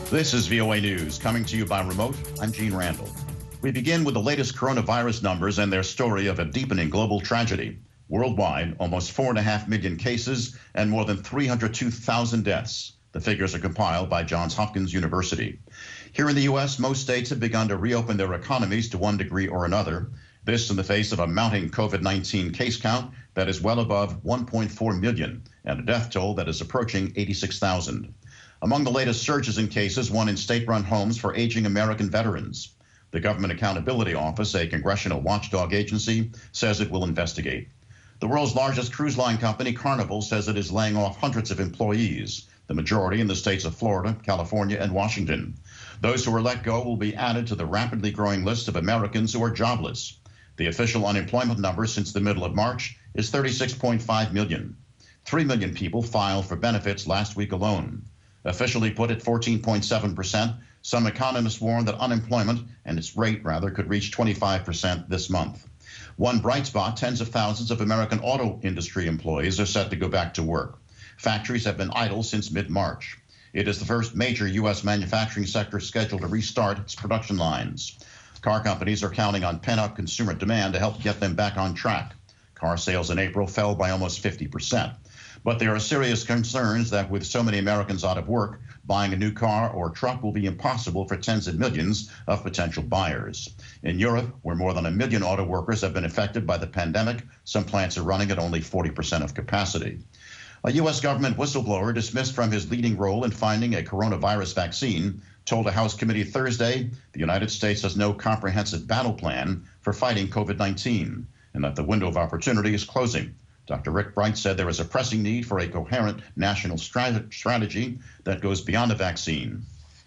This is VOA News, coming to you by remote. I'm Gene Randall. We begin with the latest coronavirus numbers and their story of a deepening global tragedy. Worldwide, almost 4.5 million cases and more than 302,000 deaths. The figures are compiled by Johns Hopkins University. Here in the U.S., most states have begun to reopen their economies to one degree or another. This in the face of a mounting COVID-19 case count that is well above 1.4 million and a death toll that is approaching 86,000. Among the latest surges in cases, one in state-run homes for aging American veterans. The Government Accountability Office, a congressional watchdog agency, says it will investigate. The world's largest cruise line company, Carnival, says it is laying off hundreds of employees, the majority in the states of Florida, California, and Washington. Those who are let go will be added to the rapidly growing list of Americans who are jobless. The official unemployment number since the middle of March is 36.5 million. 3 million people filed for benefits last week alone. Officially put at 14.7%, some economists warn that unemployment, and its rate rather, could reach 25% this month. One bright spot, tens of thousands of American auto industry employees are set to go back to work. Factories have been idle since mid-March. It is the first major U.S. manufacturing sector scheduled to restart its production lines. Car companies are counting on pent-up consumer demand to help get them back on track. Car sales in April fell by almost 50%. But there are serious concerns that with so many Americans out of work, buying a new car or truck will be impossible for tens of millions of potential buyers. In Europe, where more than 1 million auto workers have been affected by the pandemic, some plants are running at only 40% of capacity. A U.S. government whistleblower dismissed from his leading role in finding a coronavirus vaccine told a House committee Thursday the United States has no comprehensive battle plan for fighting COVID-19 and that the window of opportunity is closing. Dr. Rick Bright said there is a pressing need for a coherent national strategy that goes beyond the vaccine.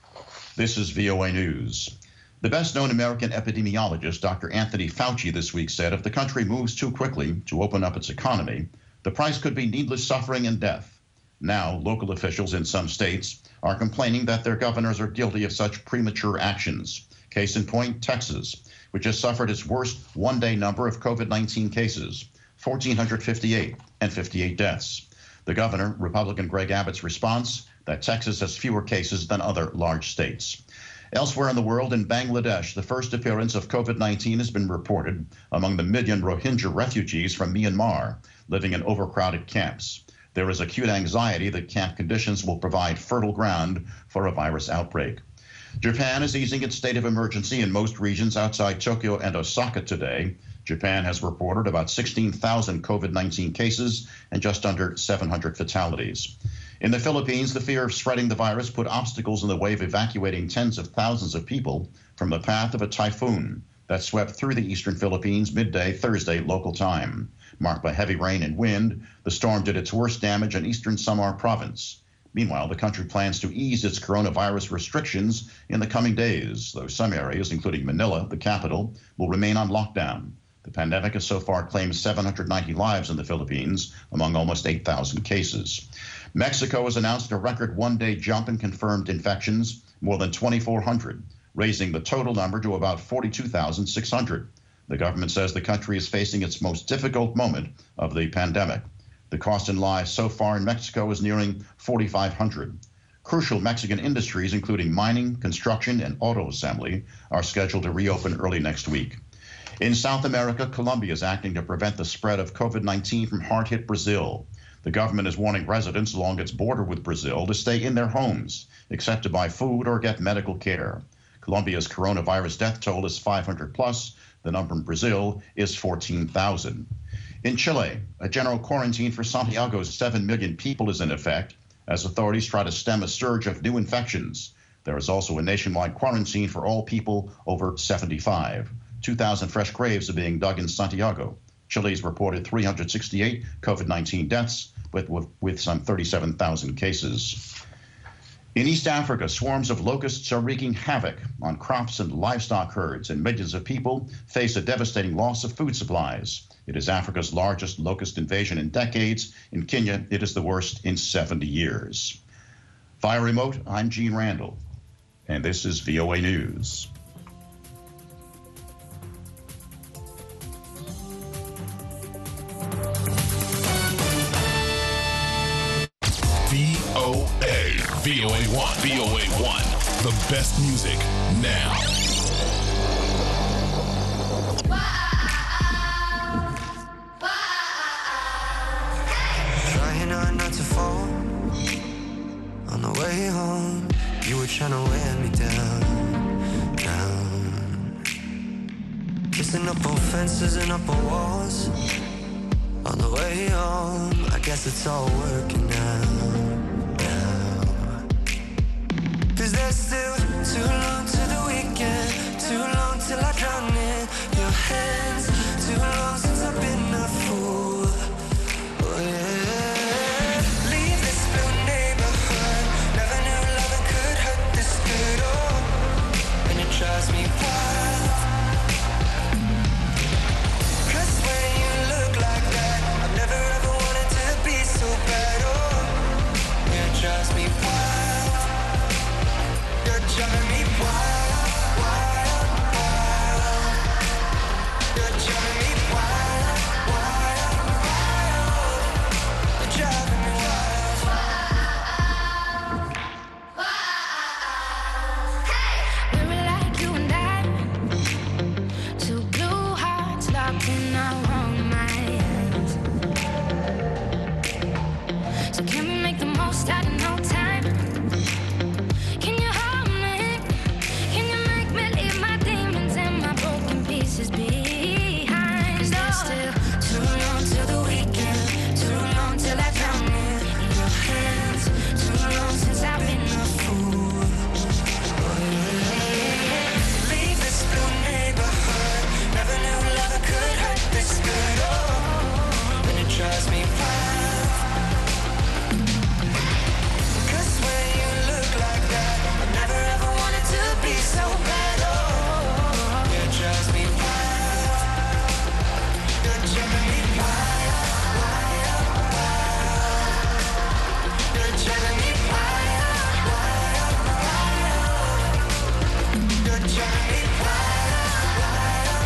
This is VOA News. The best-known American epidemiologist, Dr. Anthony Fauci, this week said if the country moves too quickly to open up its economy, the price could be needless suffering and death. Now, local officials in some states are complaining that their governors are guilty of such premature actions. Case in point, Texas, which has suffered its worst one-day number of COVID-19 cases, 1,458 and 58 deaths. The governor, Republican Greg Abbott's response, that Texas has fewer cases than other large states. Elsewhere in the world, in Bangladesh, the first appearance of COVID-19 has been reported among the million Rohingya refugees from Myanmar living in overcrowded camps. There is acute anxiety that camp conditions will provide fertile ground for a virus outbreak. Japan is easing its state of emergency in most regions outside Tokyo and Osaka today. Japan has reported about 16,000 COVID-19 cases and just under 700 fatalities. In the Philippines, the fear of spreading the virus put obstacles in the way of evacuating tens of thousands of people from the path of a typhoon that swept through the eastern Philippines midday Thursday local time. Marked by heavy rain and wind, the storm did its worst damage in eastern Samar province. Meanwhile, the country plans to ease its coronavirus restrictions in the coming days, though some areas, including Manila, the capital, will remain on lockdown. The pandemic has so far claimed 790 lives in the Philippines, among almost 8,000 cases. Mexico has announced a record one-day jump in confirmed infections, more than 2,400, raising the total number to about 42,600. The government says the country is facing its most difficult moment of the pandemic. The cost in lives so far in Mexico is nearing 4,500. Crucial Mexican industries, including mining, construction, and auto assembly, are scheduled to reopen early next week. In South America, Colombia is acting to prevent the spread of COVID-19 from hard-hit Brazil. The government is warning residents along its border with Brazil to stay in their homes, except to buy food or get medical care. Colombia's coronavirus death toll is 500 plus. The number in Brazil is 14,000. In Chile, a general quarantine for Santiago's 7 million people is in effect as authorities try to stem a surge of new infections. There is also a nationwide quarantine for all people over 75. 2,000 fresh graves are being dug in Santiago. Chile's reported 368 COVID-19 deaths with some 37,000 cases. In East Africa, swarms of locusts are wreaking havoc on crops and livestock herds, and millions of people face a devastating loss of food supplies. It is Africa's largest locust invasion in decades. In Kenya, it is the worst in 70 years. Via remote, I'm Gene Randall, and this is VOA News. VOA1, VOA 1, the best music now. Trying hard not to fall. On the way home, you were trying to wear me down. Kissing up on fences and up on walls. On the way home, I guess it's all working out now. 'Cause there's still too long to the weekend, too long till I drown in your hands, too long since I've been a fool. Oh yeah. Leave this blue neighborhood, never knew loving could hurt this good. Oh, and it drives me wild. 'Cause when you look like that, I've never ever wanted to be so bad. Oh, it drives me wild. You're driving me wild, wild, wild. You're driving me wild, wild, wild. You're driving me wild. We were like you and I, two blue hearts locked in our own minds. So can we make the most out of no time? Can you hold me? Can you make me leave my demons and my broken pieces behind? 'Cause there's still too long till the weekend, too long till I drown in your hands, too long since I've been a fool. Leave this blue neighborhood, never knew love could hurt this good. Oh, and it drives me wild. 'Cause when you look like that, I never ever wanted to be so bad. Oh, it drives me wild. You're driving me wild, wild, wild. You're driving me wild, wild, wild. You're driving me wild, wild,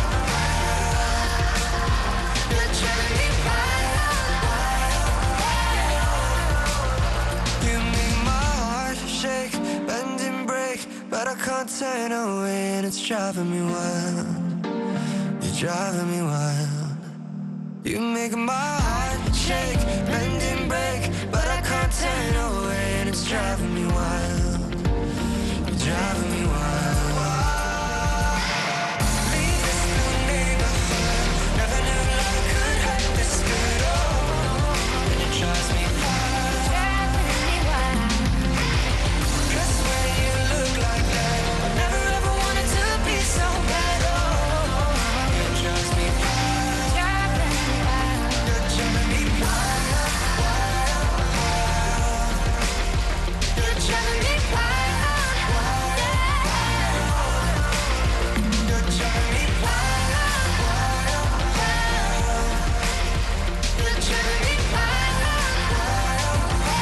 wild. You're driving me wild, wild, wild. You make my heart shake, bend and break, but I can't turn away, and it's driving me wild. You're driving me wild. You make my heart shake, bend and break, but I can't turn away, and it's driving me wild. You're driving me wild. Leave this blue neighborhood, never knew love could hurt this good. Oh, and it drives me wild. Driving me wild. 'Cause when you look like that, I never ever wanted to be so bad. Oh, it drives me wild. Driving me wild. You're driving me wild, wild, wild. You're driving me wild, wild, wild. You're driving me wild, wild, wild. You're driving me wild, wild,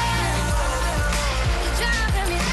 wild. Driving me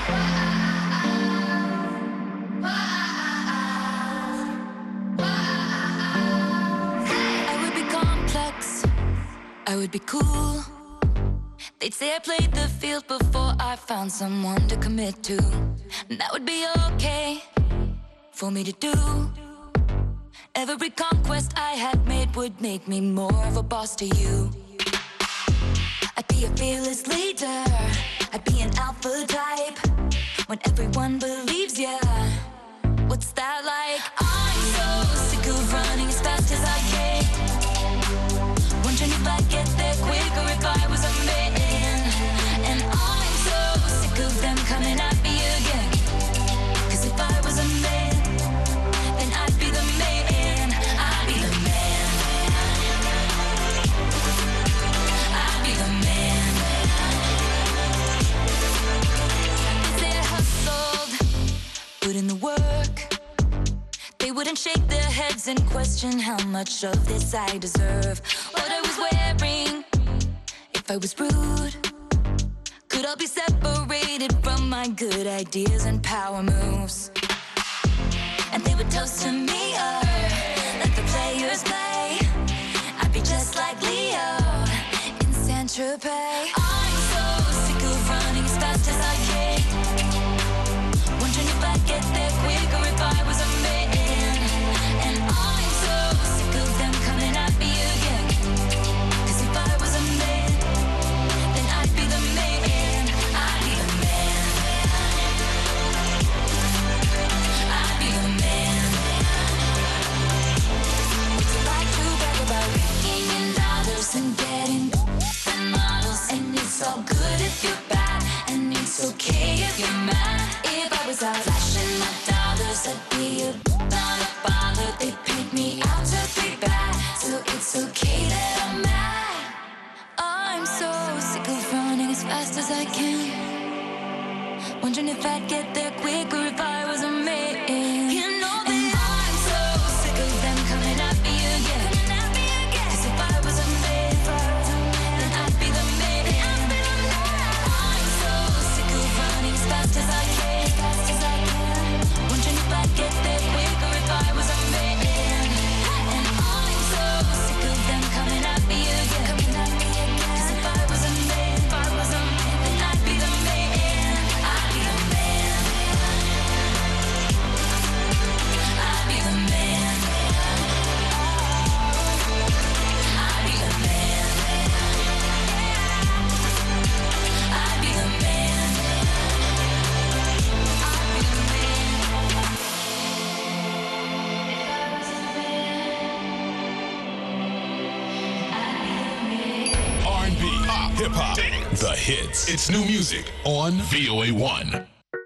I would be complex, I would be cool. They'd say I played the field before I found someone to commit to. And that would be okay for me to do. Every conquest I had made would make me more of a boss to you. I'd be a fearless leader, I'd be an alpha type. When everyone believes ya, what's that like? I'm so sick of running as fast as I can, wondering if I'd get there quicker if I was a man. And I'm so sick of them coming at me again, 'cause if I was a man, then I'd be the man. I'd be the man. I'd be the man. They say I hustled, put in the work. They wouldn't shake their heads and question how much of this I deserve. What I was wearing, if I was rude, could all be separated from my good ideas and power moves. And they would toast to me, let the players play. I'd be just like Leo in Saint-Tropez. I'm so sick of running as fast as I can, Wondering if I'd get there quicker if I was a man. You know that I'm so sick of them coming at me again. 'Cause if I was a man, then I'd be the man. I'm so sick of running as fast as I can. Wondering if I'd get there quicker if I was a man. And I'm so sick of them coming at me again. 'Cause if I was a man, then I'd be the man. I'd be the man. I'd be the man. I'd be the man. I'd be the man. I'd be the man. R&B, pop, hip hop, the hits. It's new music on VOA1.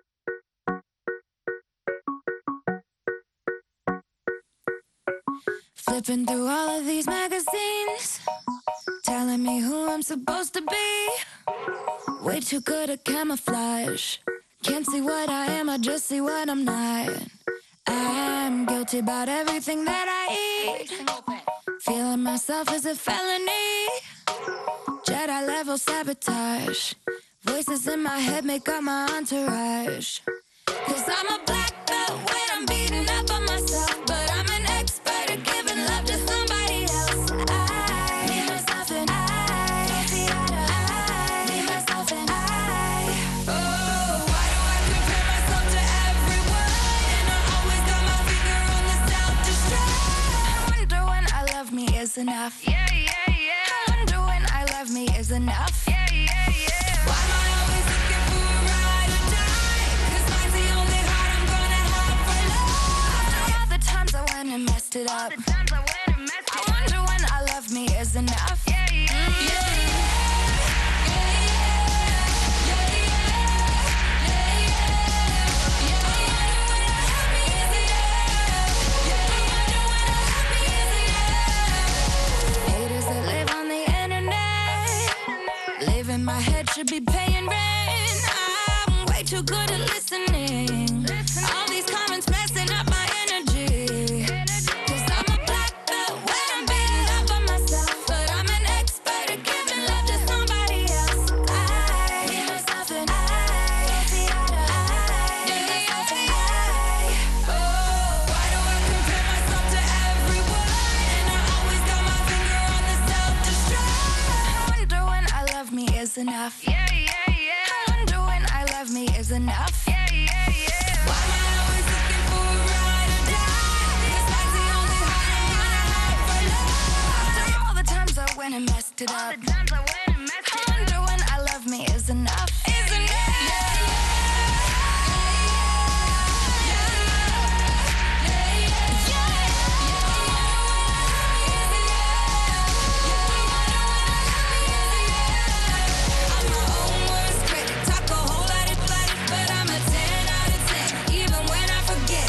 Flipping through all of these magazines, telling me who I'm supposed to be. Way too good at camouflage. Can't see what I am, I just see what I'm not. I'm guilty about everything that I eat. Feeling myself is a felony. Jedi level sabotage. Voices in my head make up my entourage. 'Cause I'm a black belt when I'm beating up on myself, but I'm an expert at giving love to somebody else. I need myself and I need myself and I. Oh, why do I compare myself to everyone? And I always got my finger on the self-destruct. I wonder when I love me is enough. I wonder when I love me is enough. Why am I always looking for a ride or die? 'Cause mine's the only heart I'm gonna have for love. After all the times I went and messed it up, I wonder when I love me is enough. Haters that live on the internet, live in my head, should be paying rent. I'm way too good at listening. All these comments messing up my energy. 'Cause I'm a black belt when I'm beating up on myself, but I'm an expert at giving love to somebody else. I need myself and I need myself and I. Oh, why do I compare myself to everyone? And I always got my finger on the self-destruct. I wonder when I love me is enough. I wonder when I love me is enough. Why am I always looking for a ride or die? 'Cause mine's the only heart I'm gonna have for love. After all the times I went and messed it up, I wonder when I love me is enough. I'm my own worst critic, talk a whole lot of flight, but I'm a 10 out of 10, even when I forget.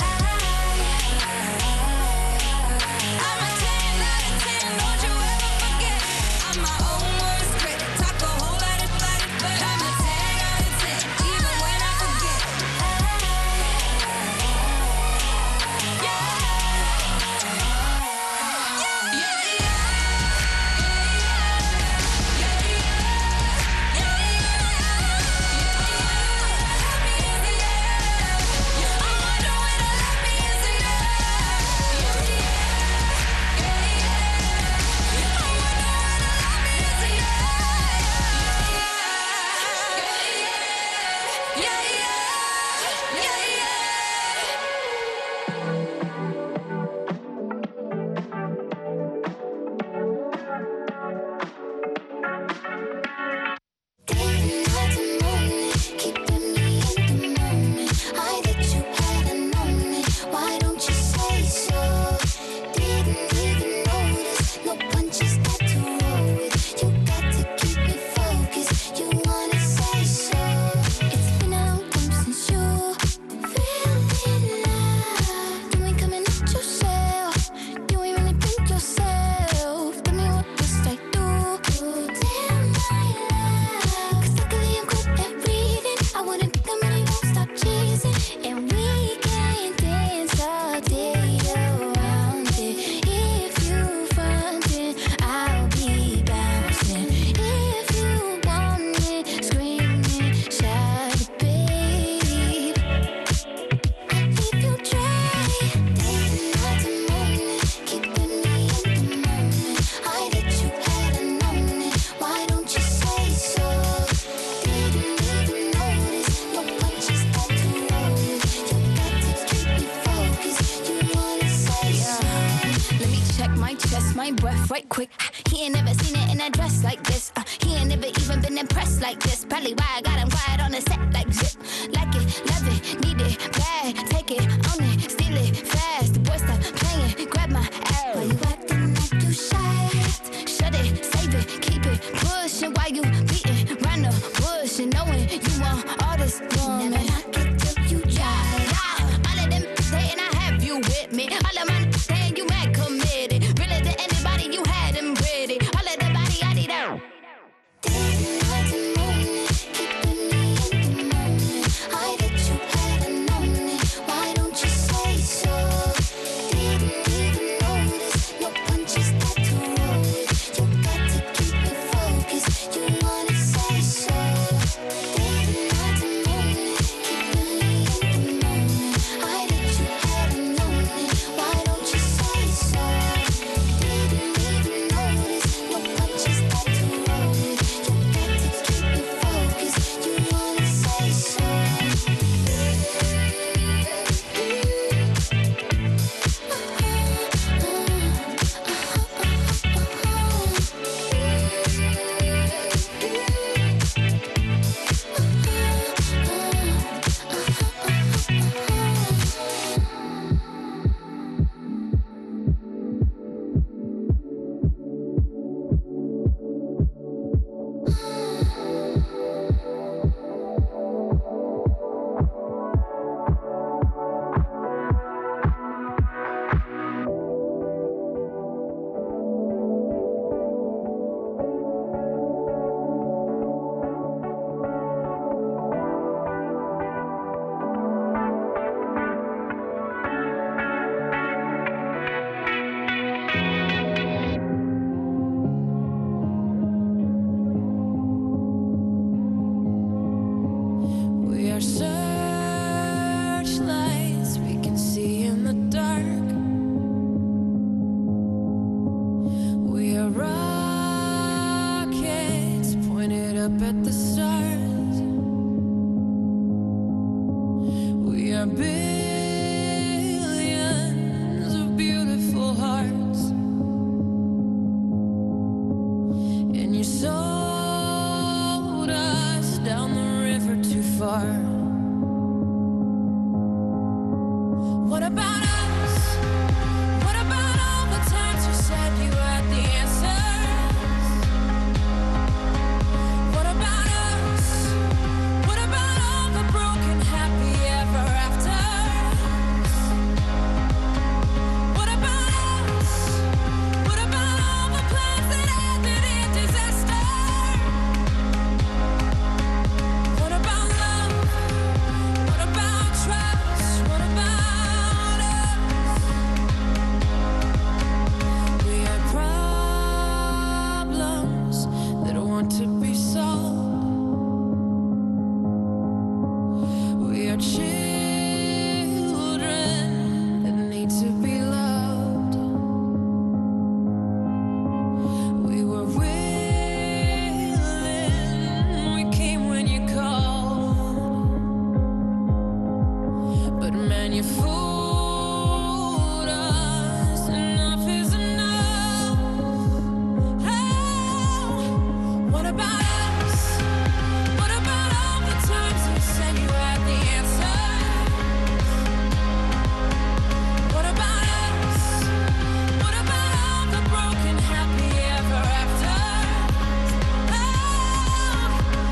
I'm a 10 out of 10, don't you ever forget. I'm my own worst critic, talk a whole lot of flight, but I'm a off right quick. He ain't never seen it in a dress like this. He ain't never even been impressed like this. Probably why I got him quiet on the set like zip. Like it, love it, need it, bad. Take it, own it, steal it, fast. The boy stop playing, grab my ass. Why you acting like you shy? Shut it, save it, keep it pushing. While you beating round the bush and knowing you want all this woman. Never knock it till you try. All of them saying I have you with me. All of my saying you mad committed. Really to anybody you had them pretty. All of the body I need out.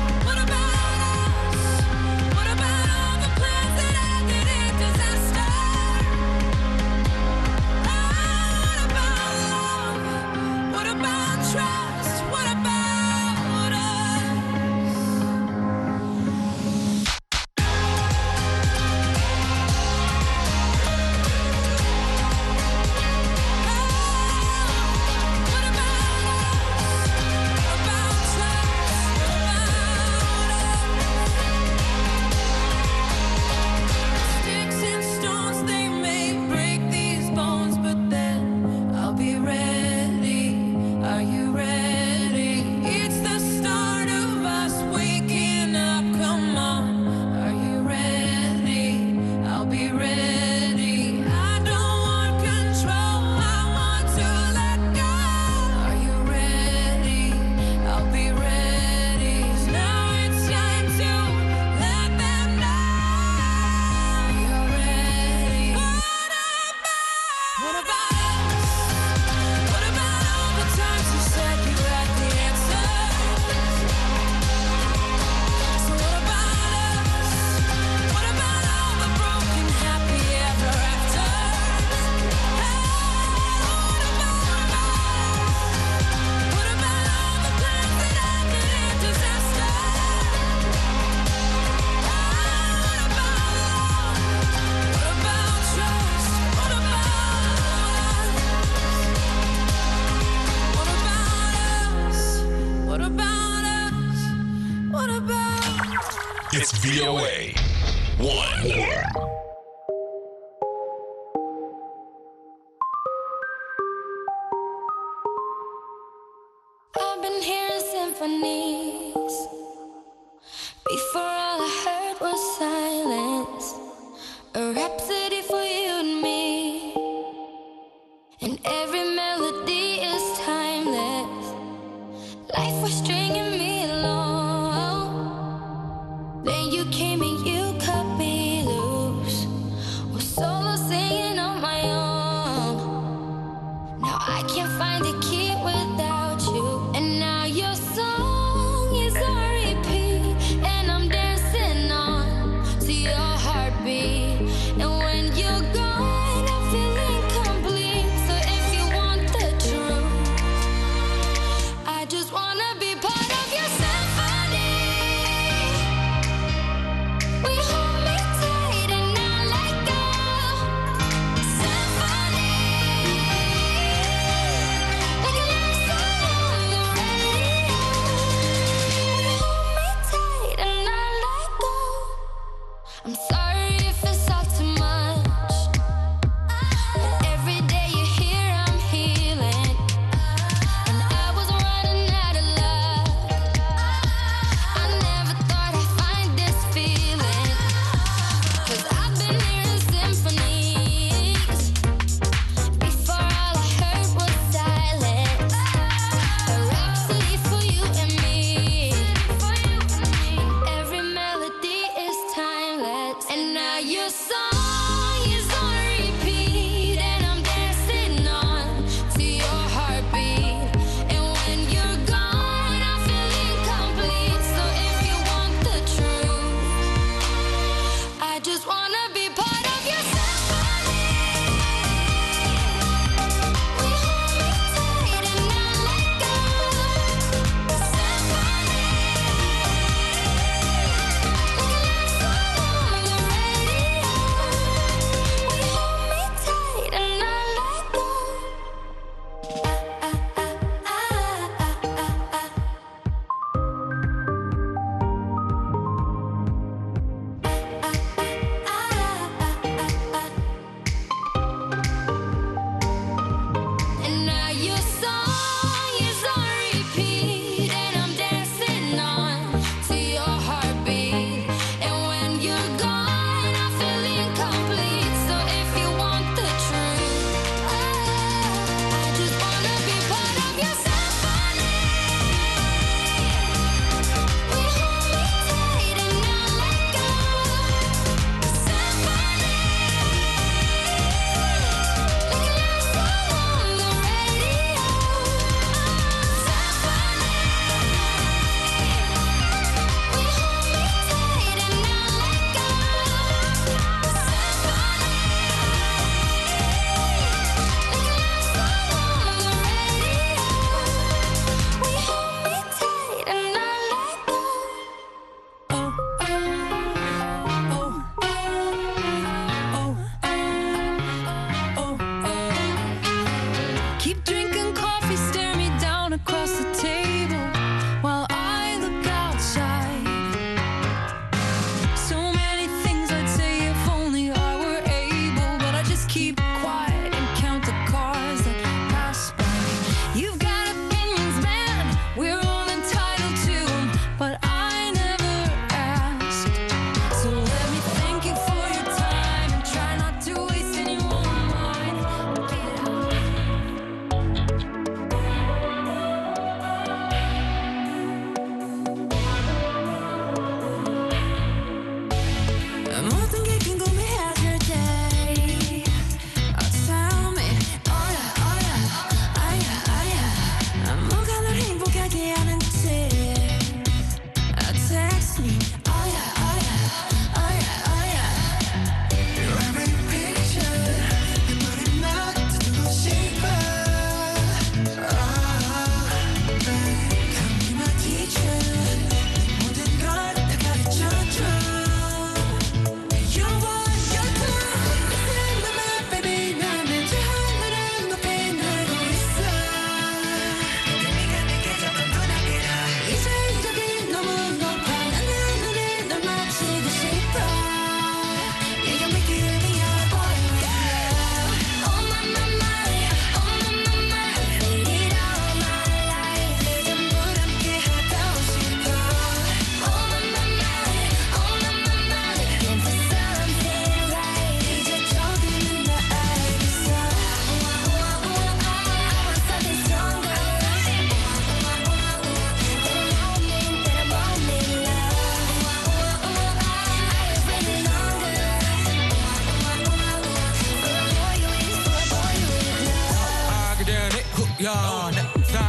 What about all the plans that ended in disaster? It's VOA 1. Yeah. I've been hearing symphonies. Before all I heard was silence. A rhapsody for you and me. And every melody is timeless. Life was stringing me along. Then you came and you cut me loose. Was solo singing on my own. Now I can't find the key without you. And now your song is on repeat. And I'm dancing on to your heartbeat. And when you're gone, I feel incomplete. So if you want the truth, I just wanna be part of your symphony. We hold me tight and not let go. Symphony, like a love song on the radio. We hold me tight and not let go. I'm sorry if it's all too much, but every day you're here, I'm healing. And I was running out of love. I never thought I'd find this feeling. 'Cause I've been hearing symphonies. Before all I heard was silence. A rhapsody for you and me. Every melody is timeless. And now your song is on repeat. And I'm dancing on to your heartbeat. And when you're gone, I feel incomplete. So if you want the truth, I just wanna be part of your symphony. We hold me tight and not let go. Symphony, like a love song on the radio. We hold me tight and not let go. And now your song is on repeat. And I'm dancing on to your heartbeat. And when you're gone, I feel incomplete. So if you want the truth, I just wanna be part of your symphony. We hold me tight and not let go. Symphony, like a love song on the radio. Symphony, we hold me tight and not let go. Symphony, like a love song on the radio. We hold me tight and not let go. Keep drinking coffee, stare me down across the table while I look outside. So many things I'd say if only I were able, but I just keep quiet and count the cars that pass by. You've got opinions, man, we're all entitled to 'em, but I never asked. So let me thank you for your time and try not to waste any more of mine. Get out. 모든 게 궁금해하실 때 tell me, oh yeah, oh yeah, oh yeah, oh yeah. 뭐가 널 행복하게 하는지 text me, oh yeah, oh yeah, oh yeah, oh yeah. You're every picture 내 머리만 듣고 싶어. Come be my teacher. 모든 걸 다 가르쳐줘. You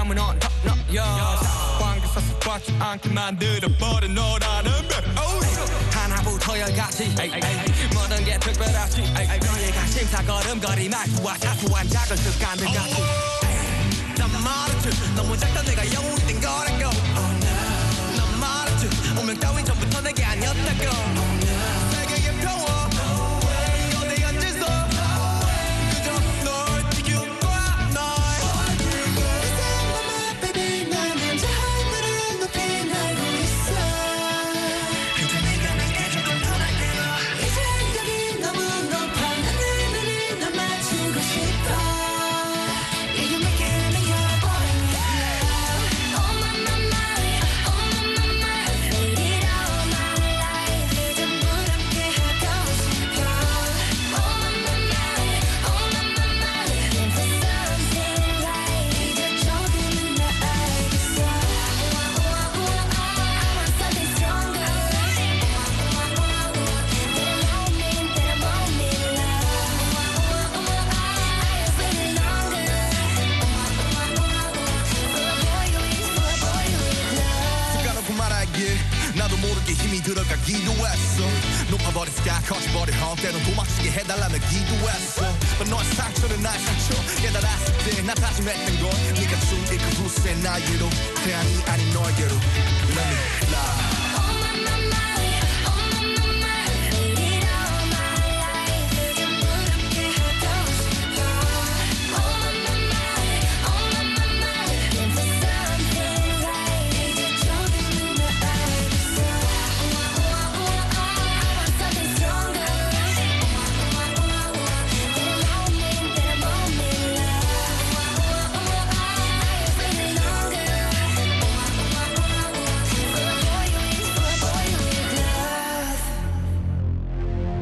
마음은 on top 너여 관계 사서 받지 않게 만들어버린 너라는 백 하나부터 열까지 모든 게 특별하지 너의 관심사 걸음걸이 말투와 사소한 작은 습관들 같이 난 말했지 너무 작다 내가 영웅이 된 거라고 난 말했지 운명 따윈 전부터 내게 아니었다고 세계의 평화 어디 앉아서 그저 널 지켜봐 널 baby 난 혼자 하늘을 높이 날고 있어 근데 내가 내게 조금 편하게 이 생각이 너무 높아 하늘이 널 맞추고 싶어 You make it me your boy Oh my my my Oh my my my Made it all my life 전부 함께 하고 싶어 Oh my my my Oh my my my Into something right 이제 조금은 나 알겠어 I want something stronger That I won't mean love I have been longer 습관없고 말하길 나도 모르게 힘이 들어가기도 했어 높아버린 스카 커져버린 험 때론 도망치게 해달라며 기도했어 But 너의 상처는 나의 상처 깨달았을 때 나 다짐했던 건 네가 준 그 후세 나에게로 태양이 아닌 너에게로 Let me fly